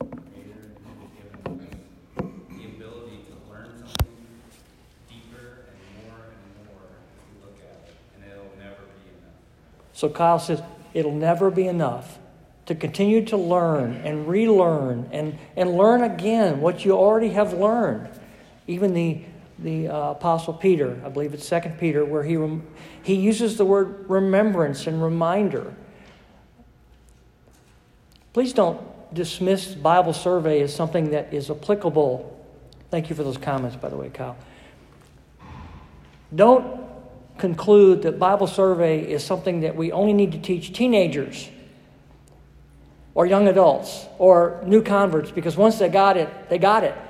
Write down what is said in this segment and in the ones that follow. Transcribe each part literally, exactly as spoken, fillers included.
Creator, and has given us the ability to learn something deeper and more and more as we look at it, and it'll never be enough. So Kyle says, it'll never be enough to continue to learn and relearn and, and learn again what you already have learned. Even the the uh, Apostle Peter, I believe it's Second Peter, where he rem- he uses the word remembrance and reminder. Please don't dismiss Bible survey as something that is applicable. Thank you for those comments, by the way, Kyle. Don't conclude that Bible survey is something that we only need to teach teenagers or young adults or new converts, because once they got it, they got it.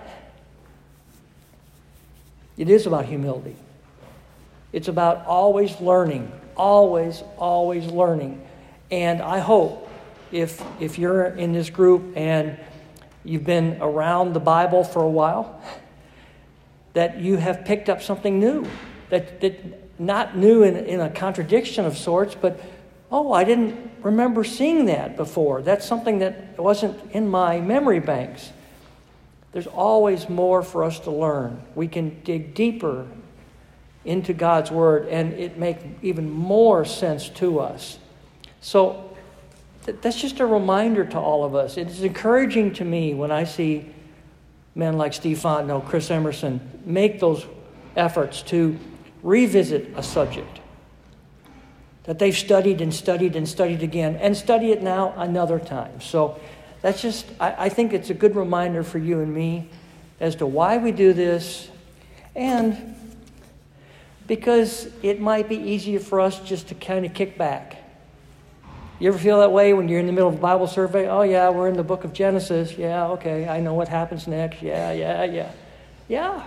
It is about humility. It's about always learning, always, always learning. And I hope if if you're in this group and you've been around the Bible for a while, that you have picked up something new. That, that not new in, in a contradiction of sorts, but, oh, I didn't remember seeing that before. That's something that wasn't in my memory banks. There's always more for us to learn. We can dig deeper into God's Word, and it make even more sense to us. So th- that's just a reminder to all of us. It is encouraging to me when I see men like Steve Fontenot, Chris Emerson, make those efforts to revisit a subject that they've studied and studied and studied again, and study it now another time. So that's just, I, I think it's a good reminder for you and me as to why we do this, and because it might be easier for us just to kind of kick back. You ever feel that way when you're in the middle of a Bible survey? Oh yeah, we're in the book of Genesis. Yeah, okay, I know what happens next. Yeah, yeah, yeah. Yeah.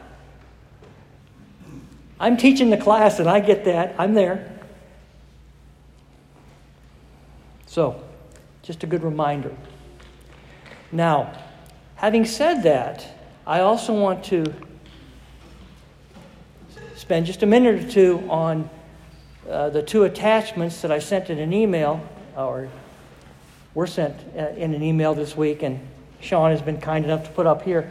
I'm teaching the class and I get that. I'm there. So, just a good reminder. Now, having said that, I also want to spend just a minute or two on uh, the two attachments that I sent in an email, or were sent uh, in an email this week, and Sean has been kind enough to put up here.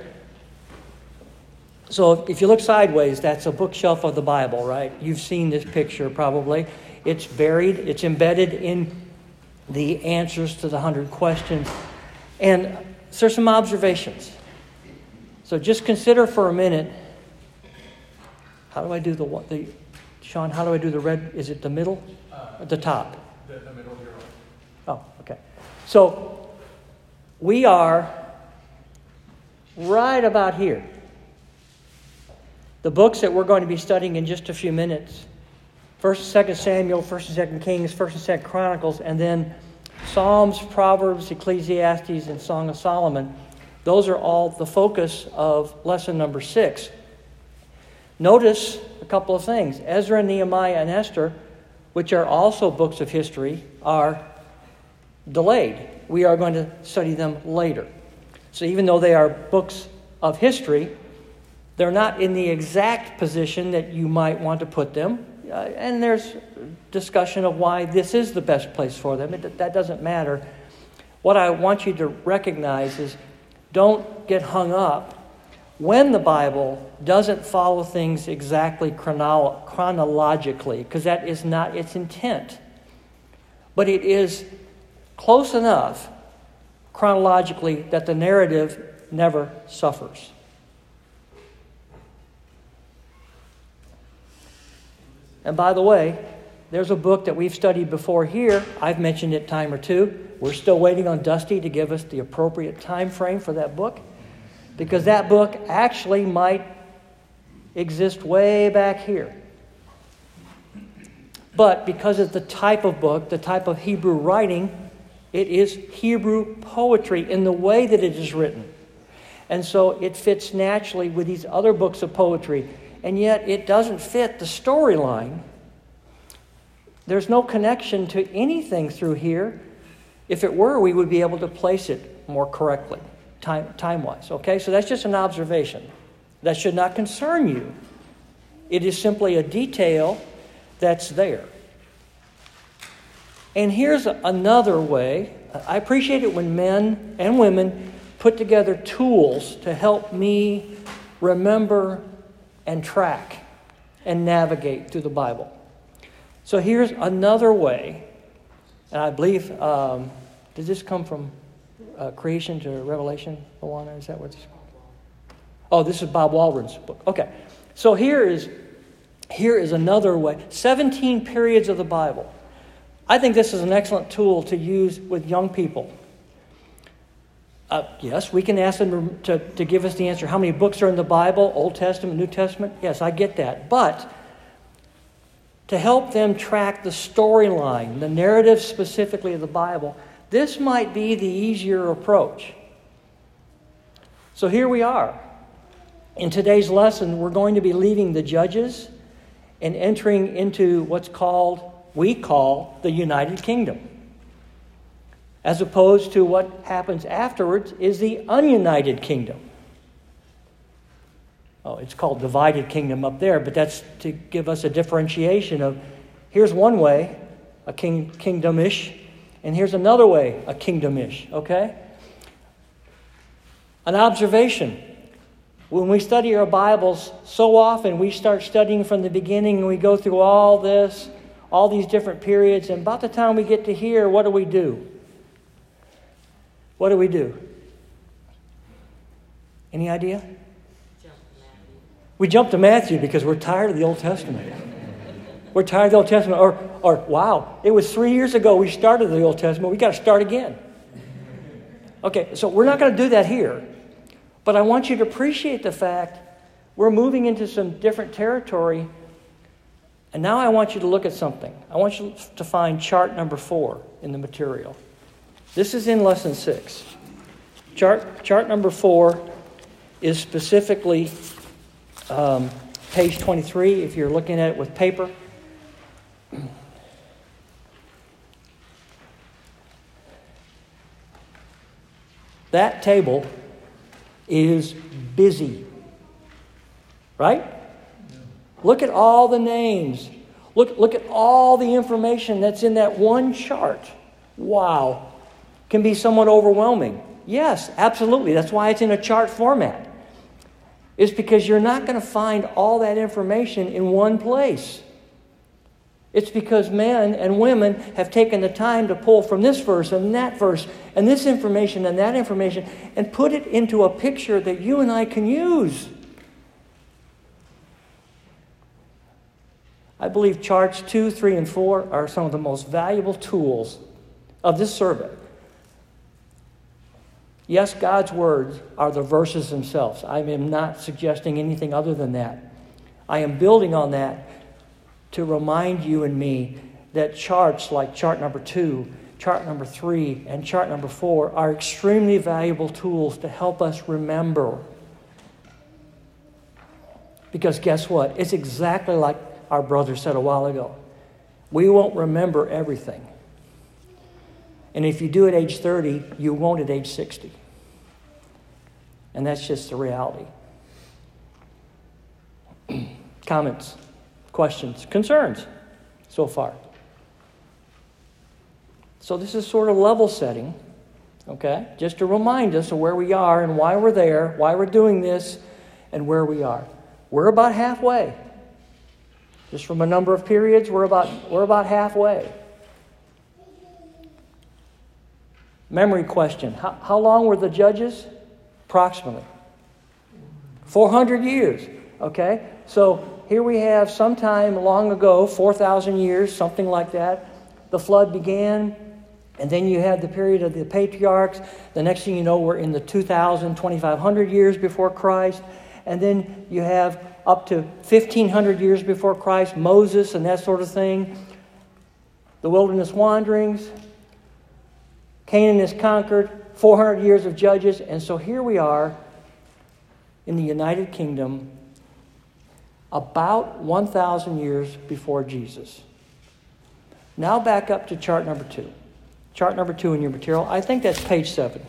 So if you look sideways, that's a bookshelf of the Bible, right? You've seen this picture probably. It's buried, it's embedded in the answers to the hundred questions. And so there's some observations. So just consider for a minute, how do I do the, the Sean, how do I do the red? Is it the middle? Uh, At the top? The, the middle here. Oh, okay. So we are right about here. The books that we're going to be studying in just a few minutes, First and Second Samuel, First and Second Kings, First and Second Chronicles, and then Psalms, Proverbs, Ecclesiastes, and Song of Solomon. Those are all the focus of lesson number six. Notice a couple of things. Ezra, Nehemiah, and Esther, which are also books of history, are delayed. We are going to study them later. So even though they are books of history, they're not in the exact position that you might want to put them. Uh, and there's discussion of why this is the best place for them. It, that doesn't matter. What I want you to recognize is don't get hung up when the Bible doesn't follow things exactly chronolo- chronologically, because that is not its intent. But it is close enough chronologically that the narrative never suffers. And by the way, there's a book that we've studied before here. I've mentioned it a time or two. We're still waiting on Dusty to give us the appropriate time frame for that book, because that book actually might exist way back here. But because of the type of book, the type of Hebrew writing, it is Hebrew poetry in the way that it is written. And so it fits naturally with these other books of poetry. And yet it doesn't fit the storyline. There's no connection to anything through here. If it were, we would be able to place it more correctly, time, time-wise. Okay, so that's just an observation. That should not concern you. It is simply a detail that's there. And here's another way. I appreciate it when men and women put together tools to help me remember and track and navigate through the Bible. So here's another way, and I believe, um, did this come from uh, creation to Revelation, Luana? Is that what this is? Oh, this is Bob Waldron's book. Okay. So here is, here is another way. seventeen periods of the Bible. I think this is an excellent tool to use with young people. Uh, yes, we can ask them to, to give us the answer. How many books are in the Bible? Old Testament, New Testament? Yes, I get that. But to help them track the storyline, the narrative specifically of the Bible, this might be the easier approach. So here we are. In today's lesson, we're going to be leaving the Judges and entering into what's called, we call, the United Kingdom. As opposed to what happens afterwards is the ununited kingdom. Oh, it's called divided kingdom up there, but that's to give us a differentiation of here's one way, a king, kingdom-ish, and here's another way, a kingdom-ish, okay? An observation. When we study our Bibles, so often we start studying from the beginning and we go through all this, all these different periods, and about the time we get to here, what do we do? What do we do? Any idea? We jump to Matthew because we're tired of the Old Testament. We're tired of the Old Testament. Or, or wow, it was three years ago we started the Old Testament. We got to start again. Okay, so we're not going to do that here. But I want you to appreciate the fact we're moving into some different territory. And now I want you to look at something. I want you to find chart number four in the material. This is in lesson six. Chart, chart number four is specifically um, page twenty-three, if you're looking at it with paper. That table is busy. Right? Look at all the names. Look, look at all the information that's in that one chart. Wow. Can be somewhat overwhelming. Yes, absolutely. That's why it's in a chart format. It's because you're not going to find all that information in one place. It's because men and women have taken the time to pull from this verse and that verse and this information and that information and put it into a picture that you and I can use. I believe charts two, three, and four are some of the most valuable tools of this survey. Yes, God's words are the verses themselves. I am not suggesting anything other than that. I am building on that to remind you and me that charts like chart number two, chart number three, and chart number four are extremely valuable tools to help us remember. Because guess what? It's exactly like our brother said a while ago. We won't remember everything. And if you do at age thirty, you won't at age sixty. And that's just the reality. Comments, questions, concerns so far? So this is sort of level setting, okay? Just to remind us of where we are and why we're there, why we're doing this, and where we are. We're about halfway. Just from a number of periods, we're about, we're about halfway. Memory question. How, how long were the judges? Approximately. four hundred years. Okay? So here we have sometime long ago, four thousand years, something like that. The flood began, and then you had the period of the patriarchs. The next thing you know, we're in the two thousand, twenty-five hundred years before Christ. And then you have up to fifteen hundred years before Christ, Moses and that sort of thing. The wilderness wanderings. Canaan is conquered, four hundred years of judges, and so here we are in the United Kingdom about one thousand years before Jesus. Now back up to chart number two. Chart number two in your material. I think that's page seven.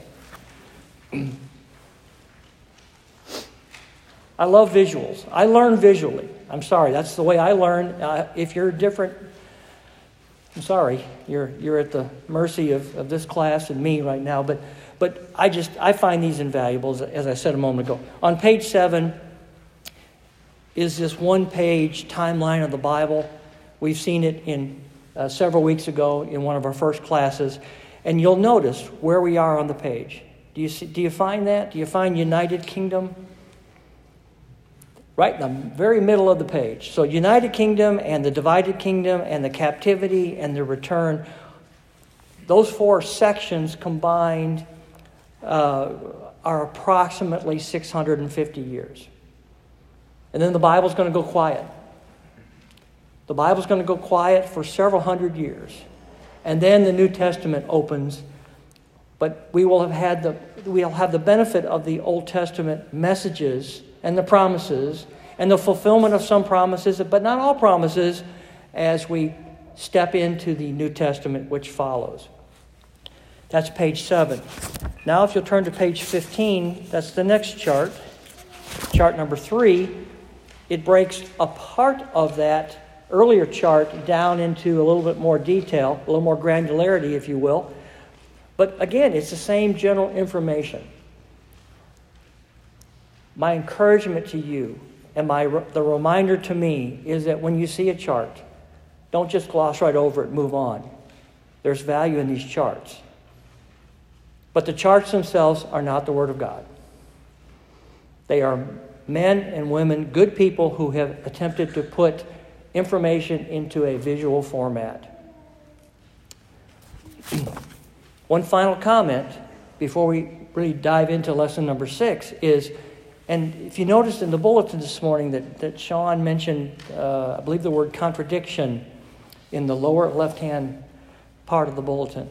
I love visuals. I learn visually. I'm sorry, that's the way I learn. Uh, if you're different, I'm sorry, you're you're at the mercy of, of this class and me right now. But But I just, I find these invaluable, as, as I said a moment ago. On page seven is this one-page timeline of the Bible. We've seen it in uh, several weeks ago in one of our first classes. And you'll notice where we are on the page. Do you see, do you find that? Do you find United Kingdom? Right in the very middle of the page. So United Kingdom and the divided kingdom and the captivity and the return, those four sections combined uh, are approximately six hundred fifty years. And then the Bible's going to go quiet. The Bible's going to go quiet for several hundred years. And then the New Testament opens. But we will have had the we'll have the benefit of the Old Testament messages and the promises and the fulfillment of some promises, but not all promises, as we step into the New Testament, which follows. That's page seven. Now, if you'll turn to page fifteen, that's the next chart, chart number three. It breaks a part of that earlier chart down into a little bit more detail, a little more granularity, if you will. But again, it's the same general information. My encouragement to you and my the reminder to me is that when you see a chart, don't just gloss right over it and move on. There's value in these charts. But the charts themselves are not the Word of God. They are men and women, good people who have attempted to put information into a visual format. One final comment before we really dive into lesson number six is, and if you noticed in the bulletin this morning that, that Sean mentioned, uh, I believe the word contradiction in the lower left-hand part of the bulletin.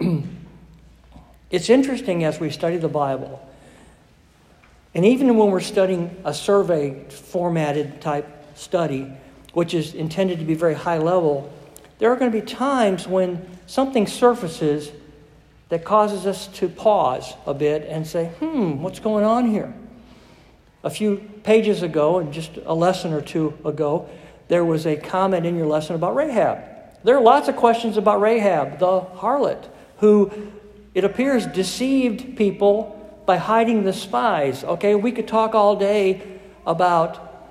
It's interesting as we study the Bible, and even when we're studying a survey formatted type study, which is intended to be very high level, there are going to be times when something surfaces that causes us to pause a bit and say, hmm, what's going on here? A few pages ago, and just a lesson or two ago, there was a comment in your lesson about Rahab. There are lots of questions about Rahab, the harlot, who it appears deceived people by hiding the spies. Okay, we could talk all day about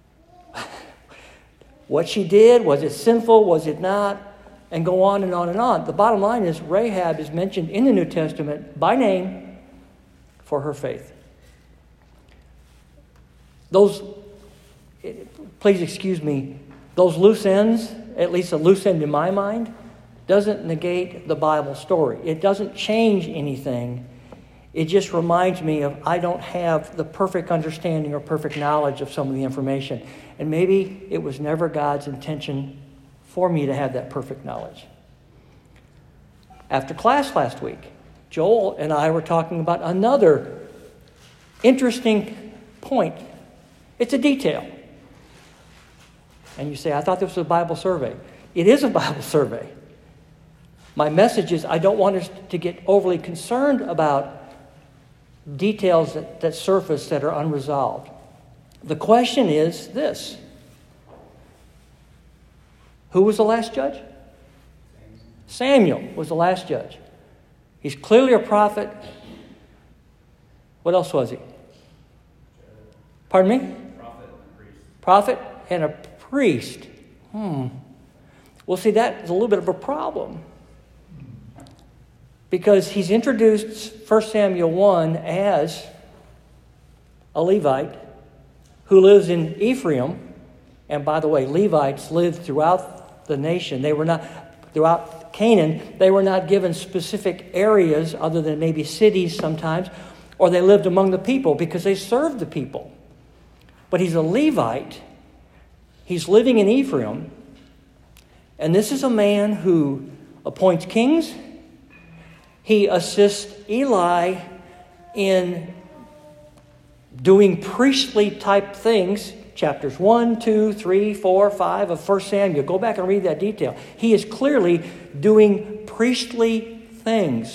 what she did. Was it sinful? Was it not? And go on and on and on. The bottom line is Rahab is mentioned in the New Testament by name for her faith. Those, please excuse me, those loose ends, at least a loose end in my mind, doesn't negate the Bible story. It doesn't change anything. It just reminds me of I don't have the perfect understanding or perfect knowledge of some of the information. And maybe it was never God's intention for me to have that perfect knowledge. After class last week, Joel and I were talking about another interesting point. It's a detail. And you say, I thought this was a Bible survey. It is a Bible survey. My message is I don't want us to get overly concerned about details that, that surface that are unresolved. The question is this. Who was the last judge? Samuel was the last judge. He's clearly a prophet. What else was he? Pardon me? Prophet and priest. Prophet and a priest. Hmm. Well, see, that is a little bit of a problem. Because he's introduced First Samuel one as a Levite who lives in Ephraim. And by the way, Levites lived throughout the nation. They were not, throughout Canaan, they were not given specific areas other than maybe cities sometimes, or they lived among the people because they served the people. But he's a Levite. He's living in Ephraim. And this is a man who appoints kings. He assists Eli in doing priestly type things. Chapters one, two, three, four, five of First Samuel. Go back and read that detail. He is clearly doing priestly things.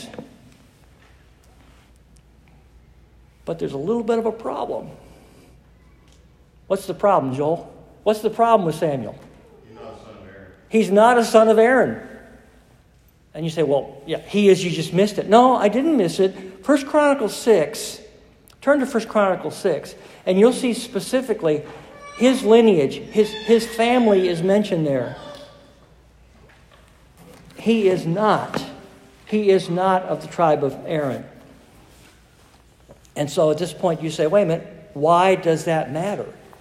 But there's a little bit of a problem. What's the problem, Joel? What's the problem with Samuel? He's not a son of Aaron. He's not a son of Aaron. And you say, well, yeah, he is, you just missed it. No, I didn't miss it. First Chronicles six, turn to First Chronicles six, and you'll see specifically his lineage, his, his family is mentioned there. He is not, he is not of the tribe of Aaron. And so at this point you say, wait a minute, why does that matter?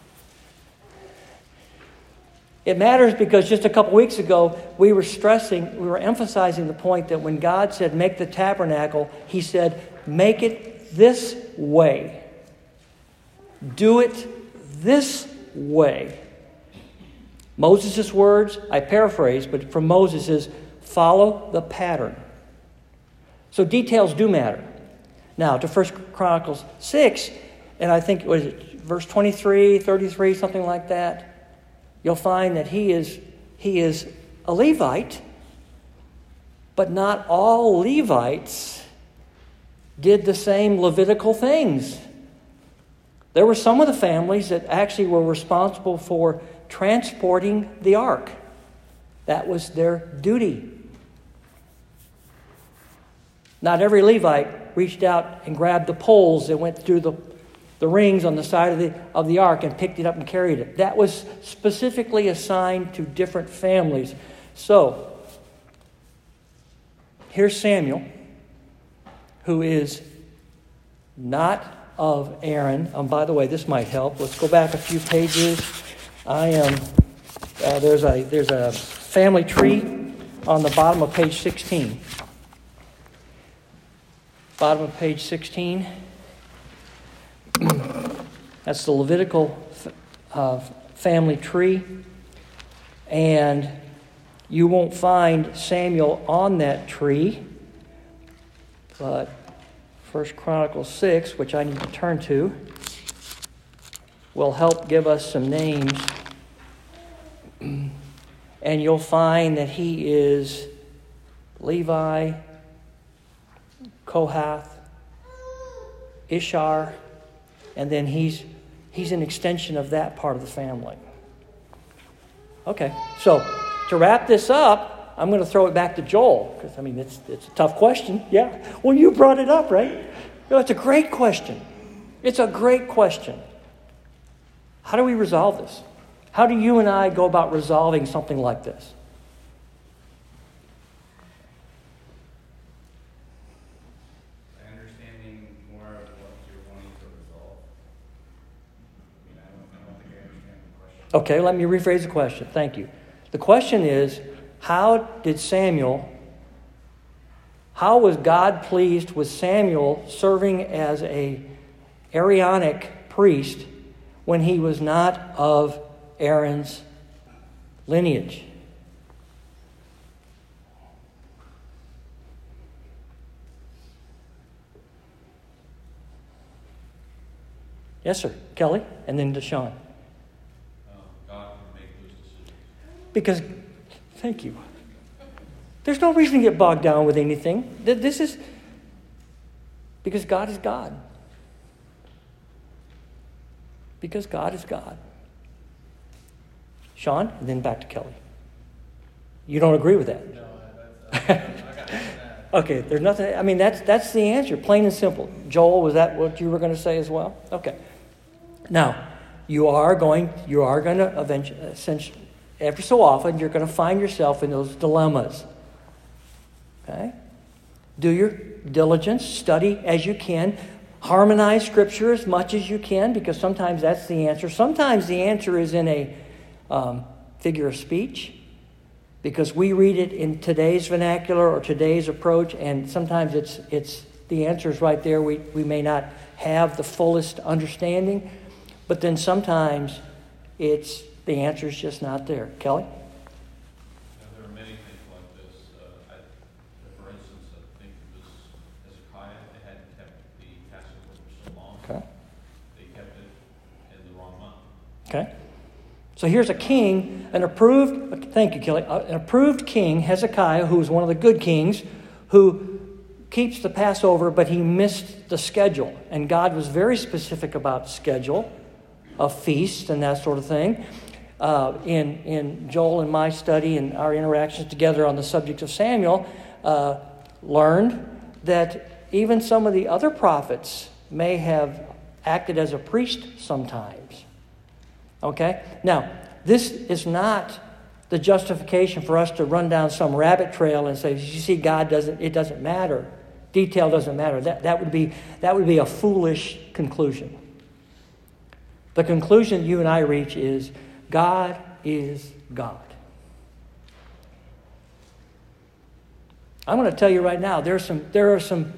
It matters because just a couple weeks ago, we were stressing, we were emphasizing the point that when God said, make the tabernacle, he said, make it this way. Do it this way. Moses' words, I paraphrase, but from Moses is, follow the pattern. So details do matter. Now, to First Chronicles six, and I think, what is it, verse twenty-three, thirty-three, something like that, you'll find that he is, he is a Levite, but not all Levites did the same Levitical things. There were some of the families that actually were responsible for transporting the ark. That was their duty. Not every Levite reached out and grabbed the poles that went through the the rings on the side of the of the ark and picked it up and carried it. That was specifically assigned to different families. So, here's Samuel, who is not of Aaron. Um, by the way, this might help. Let's go back a few pages. I am uh, there's a there's a family tree on the bottom of page sixteen. Bottom of page sixteen. That's the Levitical uh, family tree. And you won't find Samuel on that tree. But First Chronicles six, which I need to turn to, will help give us some names. And you'll find that he is Levi, Kohath, Ishar, and then he's he's an extension of that part of the family. Okay, so to wrap this up, I'm going to throw it back to Joel, because, I mean, it's it's a tough question. Yeah, well, you brought it up, right? No, it's a great question. It's a great question. How do we resolve this? How do you and I go about resolving something like this? Okay, let me rephrase the question. Thank you. The question is, how did Samuel, how was God pleased with Samuel serving as a Aaronic priest when he was not of Aaron's lineage? Yes, sir. Kelly, and then Deshaun. Because, thank you. There's no reason to get bogged down with anything. This is because God is God. Because God is God. Sean, and then back to Kelly. You don't agree with that? No, that's, uh, I got that. Okay, there's nothing. I mean, that's that's the answer, plain and simple. Joel, was that what you were going to say as well? Okay. Now, you are going. You are going to eventually, essentially. Every so often, you're going to find yourself in those dilemmas. Okay? Do your diligence, study as you can, harmonize Scripture as much as you can, because sometimes that's the answer. Sometimes the answer is in a um, figure of speech, because we read it in today's vernacular or today's approach, and sometimes it's it's the answer is right there. We we may not have the fullest understanding, but then sometimes it's the answer is just not there. Kelly? Now, there are many things like this. Uh, I, for instance, I think it was Hezekiah. They hadn't kept the Passover for so long. Okay. They kept it in the wrong month. Okay. So here's a king, an approved, thank you, Kelly, an approved king, Hezekiah, who was one of the good kings, who keeps the Passover, but he missed the schedule. And God was very specific about schedule of feasts and that sort of thing. Uh, in, in Joel and my study and our interactions together on the subject of Samuel, uh, learned that even some of the other prophets may have acted as a priest sometimes. Okay? Now, this is not the justification for us to run down some rabbit trail and say, you see, God doesn't, it doesn't matter. Detail doesn't matter. That, that would be, that would be a foolish conclusion. The conclusion you and I reach is God is God. I'm going to tell you right now, there's some, there are some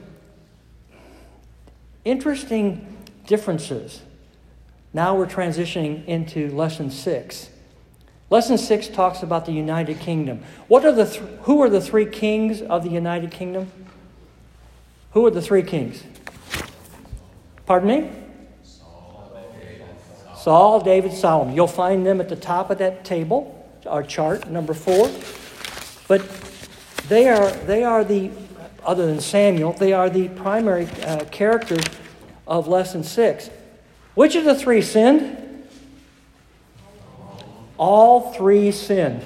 interesting differences. Now we're transitioning into lesson six. Lesson six talks about the United Kingdom. What are the th- who are the three kings of the United Kingdom? Who are the three kings? Pardon me? Saul, David, Saul, David, Solomon. You'll find them at the top of that table, our chart, number four. But they are they are the, other than Samuel, they are the primary uh, characters of lesson six. Which of the three sinned? All three sinned.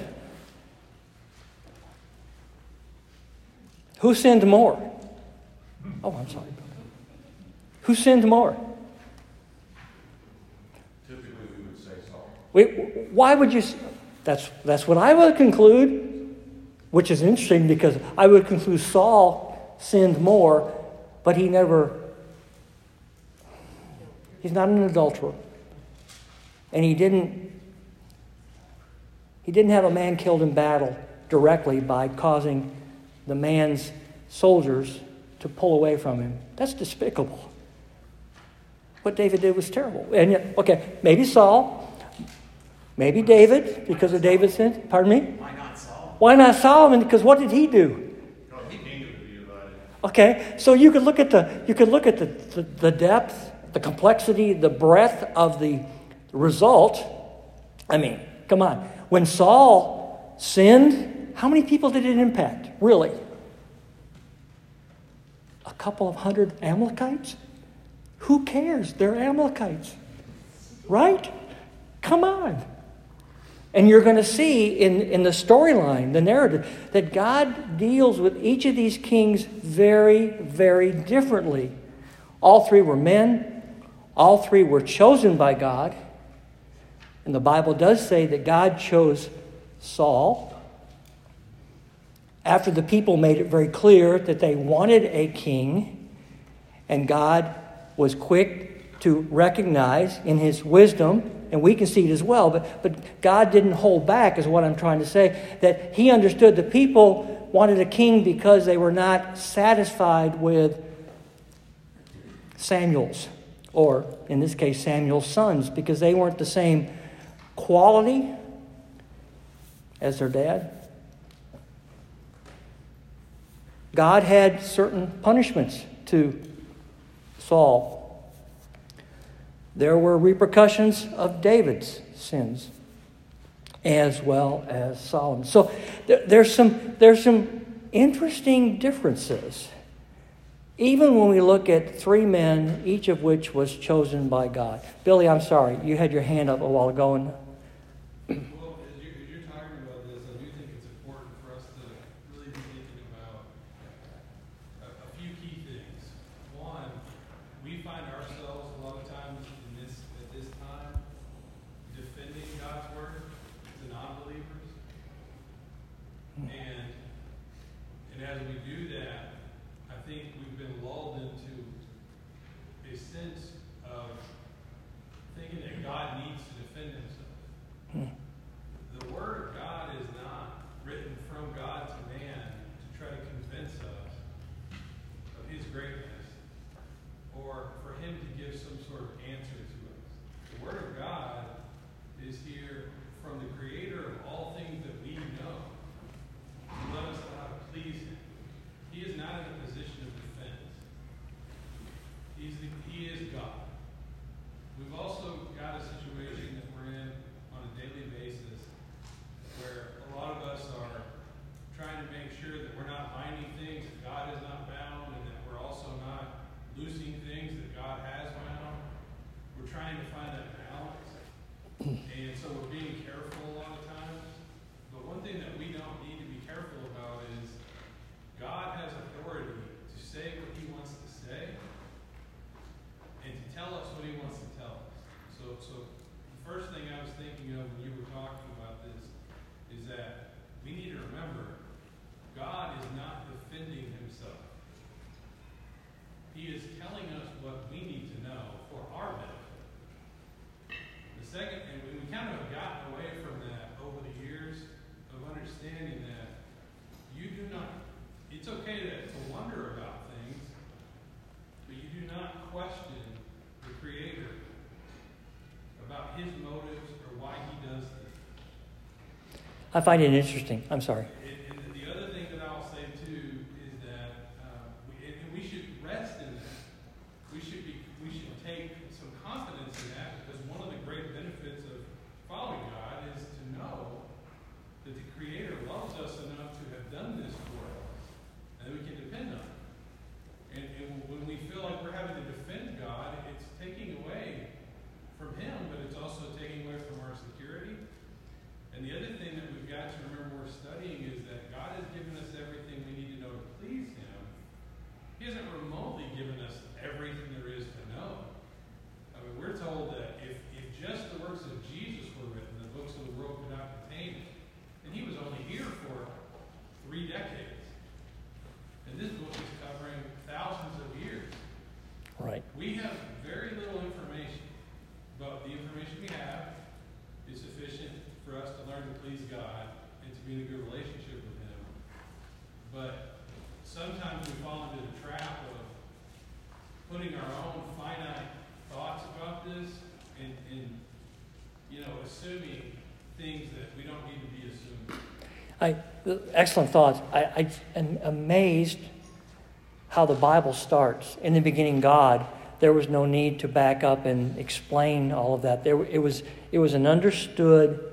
Who sinned more? Oh, I'm sorry. Who sinned more? Typically, we would say Saul. Wait, why would you? That's that's what I would conclude, which is interesting because I would conclude Saul sinned more, but he never. He's not an adulterer, and he didn't. He didn't have a man killed in battle directly by causing the man's soldiers to pull away from him. That's despicable. What David did was terrible. And yet, okay, maybe Saul, maybe David, because of David's sin. Pardon me? Why not Saul? Why not Solomon? Because what did he do? No, he needed to be divided. Okay, so you could look at the you could look at the, the, the depth, the complexity, the breadth of the result. I mean, come on. When Saul sinned, how many people did it impact? Really? A couple of hundred Amalekites? Who cares? They're Amalekites. Right? Come on. And you're going to see in, in the storyline, the narrative, that God deals with each of these kings very, very differently. All three were men. All three were chosen by God. And the Bible does say that God chose Saul after the people made it very clear that they wanted a king, and God was quick to recognize in his wisdom, and we can see it as well, but, but God didn't hold back, is what I'm trying to say, that he understood the people wanted a king because they were not satisfied with Samuel's, or in this case, Samuel's sons, because they weren't the same quality as their dad. God had certain punishments to Saul. There were repercussions of David's sins as well as Solomon. So there, there's some there's some interesting differences. Even when we look at three men, each of which was chosen by God. Billy, I'm sorry, you had your hand up a while ago. And Well, as, you, as you're talking about this, I do think it's important for us to really be thinking about a, a few key things. One, we find ourselves a lot of times in this at this time defending God's word to non-believers, and and as we do that, I think we've been lulled into a sense of thinking that God needs to defend himself. The Word of God is not written from God to man to try to convince us of his greatness or for him to give some sort of answer to us. The Word of God is here from the Creator of all things that we know to let us know how to please him. He is not in a position of defense. He's the, he is God. We've also got a situation that we're in on a daily basis where a lot of us are trying to make sure that we're not binding things that God has not bound, and that we're also not loosing things that God has bound. We're trying to find that balance. And so we're being careful a lot of times. But one thing that we don't need to be careful about is God He is telling us what we need to know for our benefit. The second, and we kind of have gotten away from that over the years of understanding that you do not, it's okay to, to wonder about things, but you do not question the Creator about His motives or why He does things. I find it interesting. I'm sorry. And, and the other thing that I'll say too is that, uh, we, and we should rest in that. We should be, we should take some confidence in that, because one of the great benefits of following God is to know that the Creator loves us enough to have done this for us, and that we can depend on it. And, and when we feel like we're having to defend God, it's taking away from Him, but it's also taking away from our security. And the other thing that we've got to remember when we're studying is that God has given us everything we need to know to please Him. He hasn't remotely given us everything there is to know. I mean, we're told that if, if just the works of Jesus were written, the books of the world could not contain it. And He was only here for three decades. And this book is covering thousands of years. Right. We have very little information, but the information we have is sufficient for us to learn to please God and to be in a good relationship with Him. But sometimes we fall into the trap of putting our own finite thoughts about this and, and you know, assuming things that we don't need to be assuming. I, excellent thoughts. I, I am amazed how the Bible starts. In the beginning, God. There was no need to back up and explain all of that. There, it was, it was an understood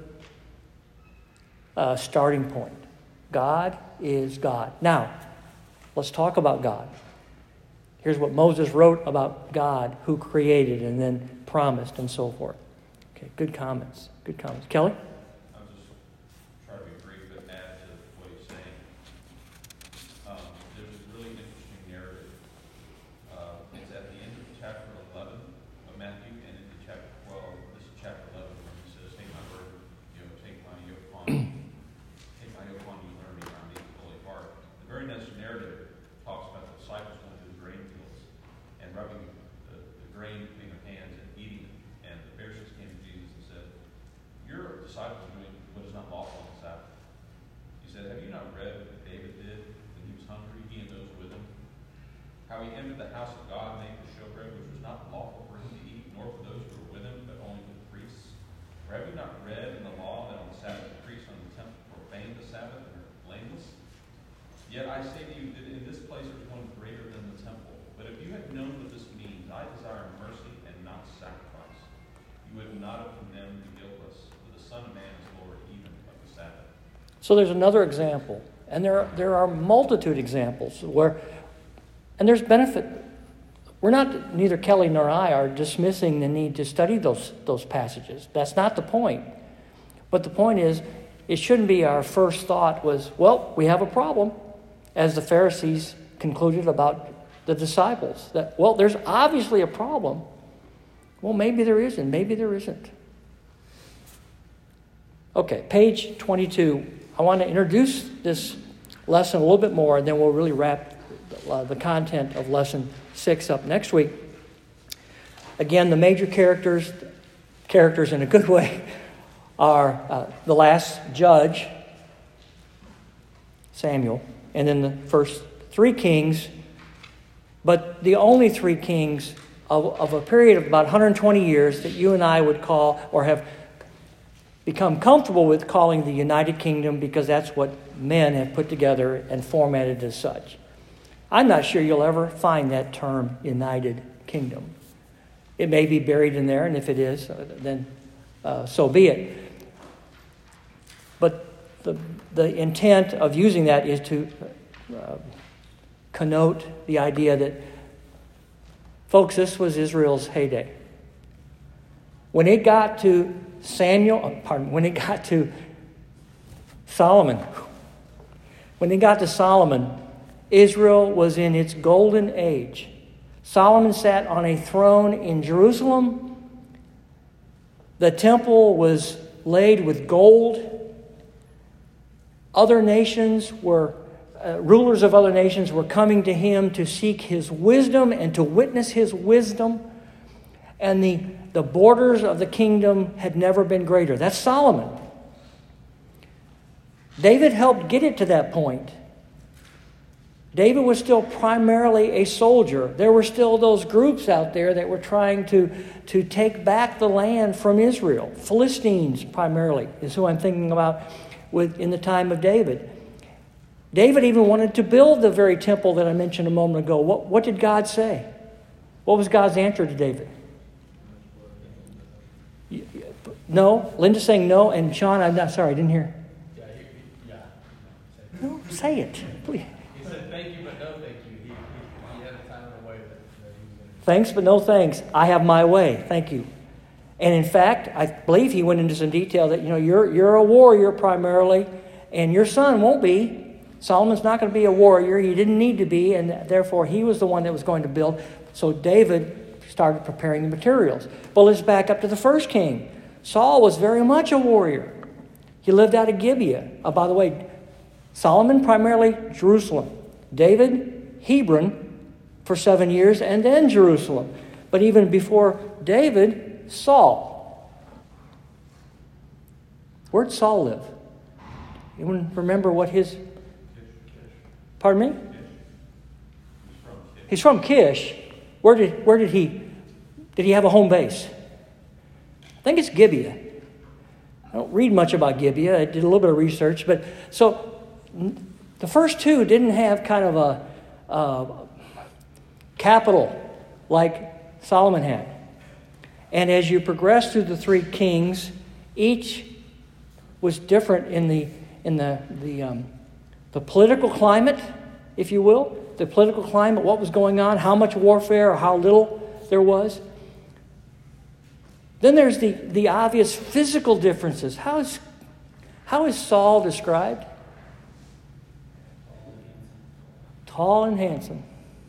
uh, starting point. God is God. Now, let's talk about God. Here's what Moses wrote about God, who created and then promised and so forth. Okay, good comments. Good comments. Kelly? I'll just try to be brief but add to what he's saying. Um, there's a really interesting narrative. Uh, it's at the end of chapter eleven of Matthew and into chapter twelve. This is chapter eleven where he says, "Take my burden, you know, take my yoke upon you. Take my yoke upon you, learn me, I'm meek and fully of heart." The very next narrative talks about the disciples going through the grain fields and rubbing the, the grain between their hands and eating it. And the Pharisees came to Jesus and said, "Your disciples are doing what is not lawful on the Sabbath." He said, "Have you not read what David did when he was hungry, he and those with him? How he entered the house of God and ate the showbread, which was not lawful for him to eat, nor for those who were with him, but only for the priests? Or have you not read in the law that on the Sabbath the priests on the temple profane the Sabbath and are blameless? Yet I say to you that in this place there is one greater than the temple. But if you had known what this means, I desire mercy and not sacrifice, you would not have condemned the guiltless, for the Son of Man is Lord even of the Sabbath." So there's another example. And there, there are multitude examples where, and there's benefit. We're not, neither Kelly nor I are dismissing the need to study those, those passages. That's not the point. But the point is, it shouldn't be our first thought was, well, we have a problem, as the Pharisees concluded about the disciples. That, well, there's obviously a problem. Well, maybe there isn't. Maybe there isn't. Okay, page twenty-two. I want to introduce this lesson a little bit more, and then we'll really wrap uh, the content of lesson six up next week. Again, the major characters, characters in a good way, are uh, the last judge, Samuel, and then the first three kings, but the only three kings of, of a period of about one hundred twenty years that you and I would call, or have become comfortable with calling, the United Kingdom, because that's what men have put together and formatted as such. I'm not sure you'll ever find that term, United Kingdom. It may be buried in there, and if it is, then uh, so be it. But the, the intent of using that is to uh, connote the idea that, folks, this was Israel's heyday. When it got to Samuel, pardon, when it got to Solomon, when it got to Solomon, Israel was in its golden age. Solomon sat on a throne in Jerusalem. The temple was laid with gold. Other nations were uh, rulers of other nations were coming to him to seek his wisdom and to witness his wisdom. And the, the borders of the kingdom had never been greater. That's Solomon. David helped get it to that point. David was still primarily a soldier. There were still those groups out there that were trying to, to take back the land from Israel. Philistines primarily is who I'm thinking about with in the time of David. David even wanted to build the very temple that I mentioned a moment ago. What, what did God say? What was God's answer to David? No. Linda's saying no. And Sean, I'm not sorry, I didn't hear. Yeah, he, he, yeah. No, say it, please. He said thank you, but no thank you. He, he, he had a time and a way that, that he was going to. Thanks, but no thanks. I have my way. Thank you. And in fact, I believe he went into some detail that, you know, you're you're a warrior primarily, and your son won't be. Solomon's not going to be a warrior. He didn't need to be, and therefore he was the one that was going to build. So David started preparing the materials. But let's back up to the first king. Saul was very much a warrior. He lived out of Gibeah. Oh, by the way, Solomon primarily Jerusalem. David, Hebron for seven years, and then Jerusalem. But even before David, Saul. Where'd Saul live? Anyone remember what his... Pardon me? He's from Kish. Where did where did he did he have a home base? I think it's Gibeah. I don't read much about Gibeah. I did a little bit of research, but so the first two didn't have kind of a, a capital like Solomon had. And as you progress through the three kings, each was different in the in the the um, the political climate, if you will, the political climate, what was going on, how much warfare or how little there was. Then there's the, the obvious physical differences. How is, how is Saul described? Tall and handsome.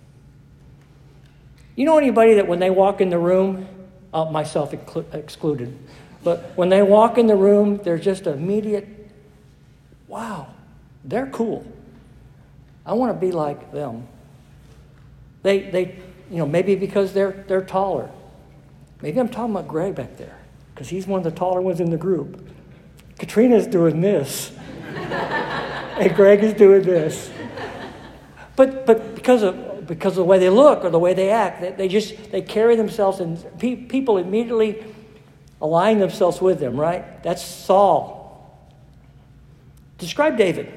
You know anybody that when they walk in the room, uh, myself exclu- excluded, but when they walk in the room, there's just immediate, wow, they're cool. I want to be like them. They, they, you know, maybe because they're they're taller. Maybe I'm talking about Greg back there because he's one of the taller ones in the group. Katrina's doing this, and Greg is doing this. But but because of because of the way they look or the way they act, they, they just they carry themselves, and pe- people immediately align themselves with them. Right? That's Saul. Describe David.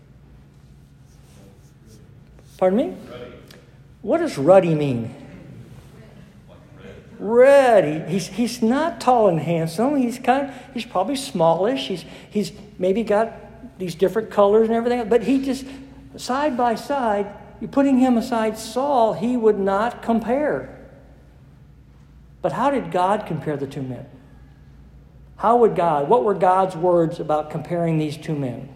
Pardon me? Ruddy. What does ruddy mean? Like red. Ruddy. He's he's not tall and handsome. He's kind of he's probably smallish. He's he's maybe got these different colors and everything. But he just side by side, you're putting him aside Saul, he would not compare. But how did God compare the two men? How would God? What were God's words about comparing these two men?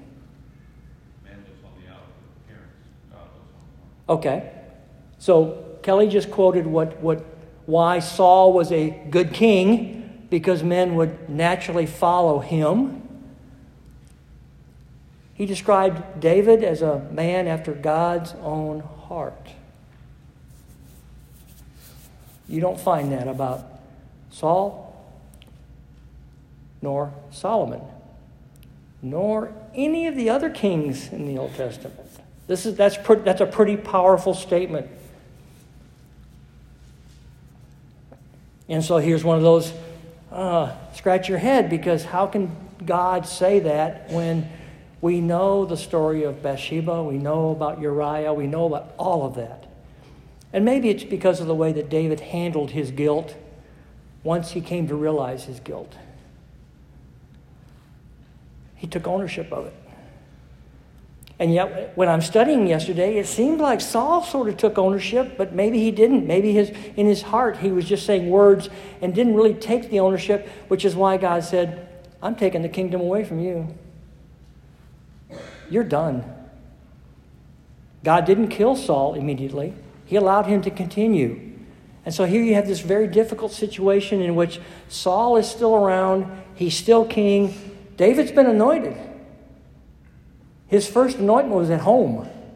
Okay, so Kelly just quoted what, what why Saul was a good king, because men would naturally follow him. He described David as a man after God's own heart. You don't find that about Saul, nor Solomon, nor any of the other kings in the Old Testament. This is that's pretty, that's a pretty powerful statement. And so here's one of those uh, scratch your head, because how can God say that when we know the story of Bathsheba, we know about Uriah, we know about all of that? And maybe it's because of the way that David handled his guilt once he came to realize his guilt. He took ownership of it. And yet, when I'm studying yesterday, it seemed like Saul sort of took ownership, but maybe he didn't. Maybe his in his heart, he was just saying words and didn't really take the ownership, which is why God said, I'm taking the kingdom away from you. You're done. God didn't kill Saul immediately. He allowed him to continue. And so here you have this very difficult situation in which Saul is still around. He's still king. David's been anointed. His first anointment was at home.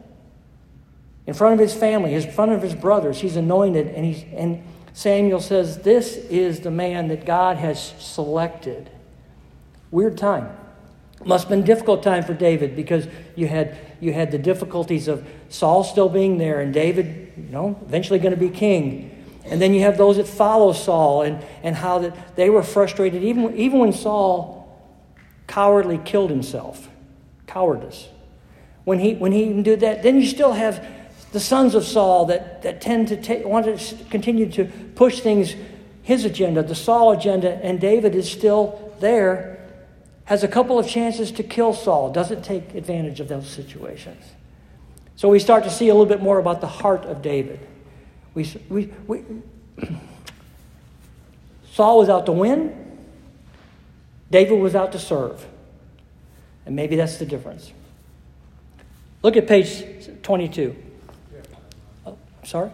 in front of his family, in front of his brothers. He's anointed, and he's and Samuel says, this is the man that God has selected. Weird time. Must have been a difficult time for David, because you had you had the difficulties of Saul still being there, and David, you know, eventually going to be king. And then you have those that follow Saul, and, and how that they were frustrated, even, even when Saul cowardly killed himself. Cowardice. When he when he even did that, then you still have the sons of Saul that, that tend to take, want to continue to push things, his agenda, the Saul agenda, and David is still there, has a couple of chances to kill Saul, doesn't take advantage of those situations. So we start to see a little bit more about the heart of David. We, we, we, Saul was out to win. David was out to serve. And maybe that's the difference. Look at page twenty-two. Oh, sorry?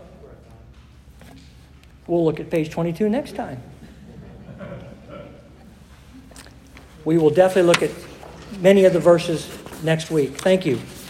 We'll look at page twenty-two next time. We will definitely look at many of the verses next week. Thank you.